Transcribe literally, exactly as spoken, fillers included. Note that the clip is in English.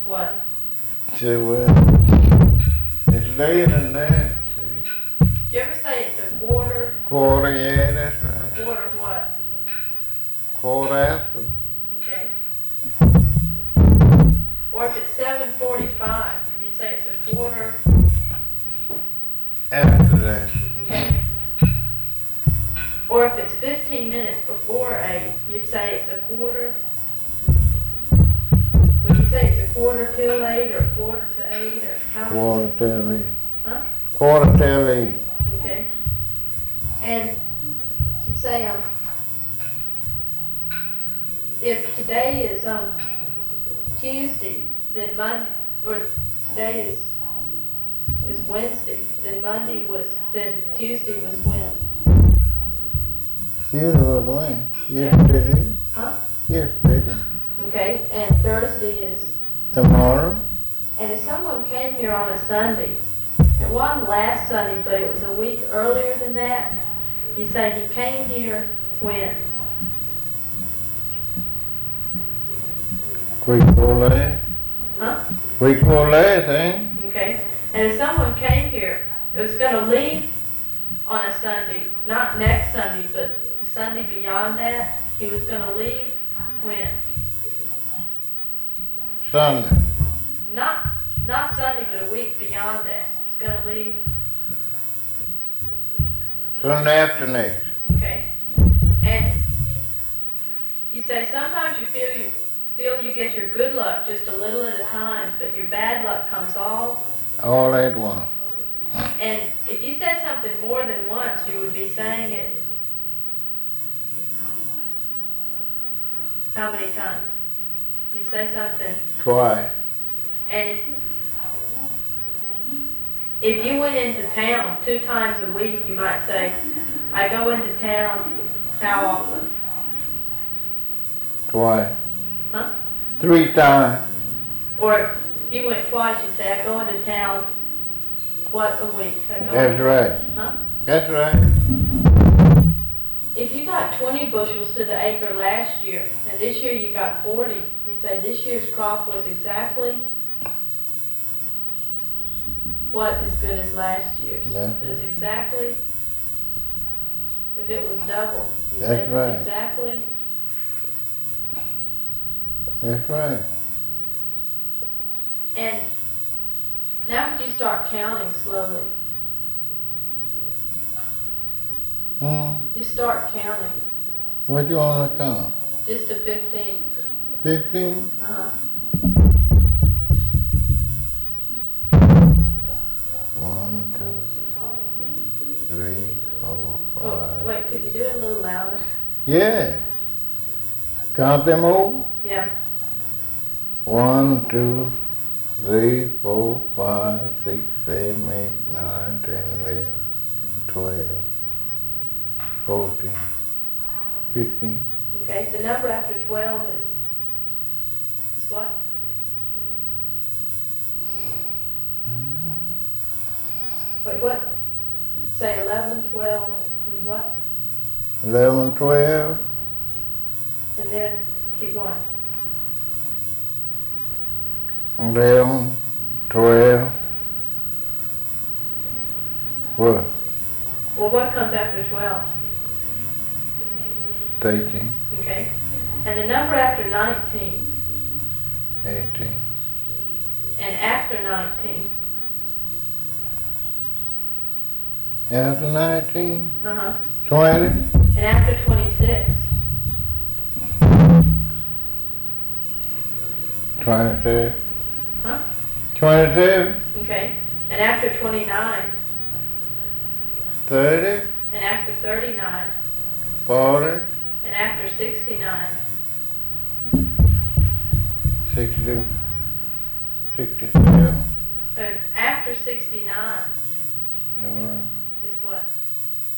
What? See, well, it's later than that. See. Did you ever say it's a quarter? Quarter, yeah, that's A right. quarter what? Quarter after. Okay. Or if it's seven forty-five, you'd say it's a quarter. After that. Okay. Or if it's fifteen minutes before eight, you'd say it's a quarter. Would you say it's a quarter till eight or a quarter to eight or how? Quarter till eight. Huh? Quarter till eight. Okay. And you say um if today is um Tuesday, then Monday, or today is is Wednesday, then Monday was, then Tuesday was when? Tuesday was when? Yesterday. Huh? Yesterday. Okay, and Thursday is? Tomorrow. And if someone came here on a Sunday, it wasn't last Sunday, but it was a week earlier than that, you say he came here when? Week before last. Huh? Week before last, eh? Okay. And if someone came here, it was going to leave on a Sunday, not next Sunday, but the Sunday beyond that, he was going to leave when? Sunday. Not not Sunday, but a week beyond that. He's going to leave. Sunday after next. Okay. And you say sometimes you feel you feel you get your good luck just a little at a time, but your bad luck comes all. All at once. And if you said something more than once, you would be saying it how many times? You'd say something. Twice. And if, if you went into town two times a week, you might say, I go into town how often? Twice. Huh? Three times. Or if you went twice, you'd say, I go into town what a week? I go That's right. Huh? That's right. If you got twenty bushels to the acre last year, and this year you got forty, you'd say this year's crop was exactly what as good as last year's? Yeah. It was exactly, if it was double, you That's say right. exactly. That's right. And now could you start counting slowly? Hmm. Just start counting. What you want to count? Just to fifteen. Fifteen? Uh-huh. One, two, three, four, Oh, five. wait, could you do it a little louder? Yeah. Count them all? Yeah. One, two, three, four, five, six, seven, eight, nine, ten, eleven, twelve, fourteen, fifteen. Okay, the number after twelve is, is what? Wait, what? Say eleven, twelve, and what? Eleven, twelve, And then keep going. eleven, twelve. What? Well, what comes after twelve? Thirteen, Okay. And the number after nineteen, eighteen, and after nineteen. after nineteen, Uh-huh. twenty, And after twenty-six. twenty-seven, Huh? twenty-seven, Okay. And after twenty-nine. thirty, And after thirty-nine. forty, And after sixty-nine. sixty, sixty-seven. And after sixty-nine All right. is what?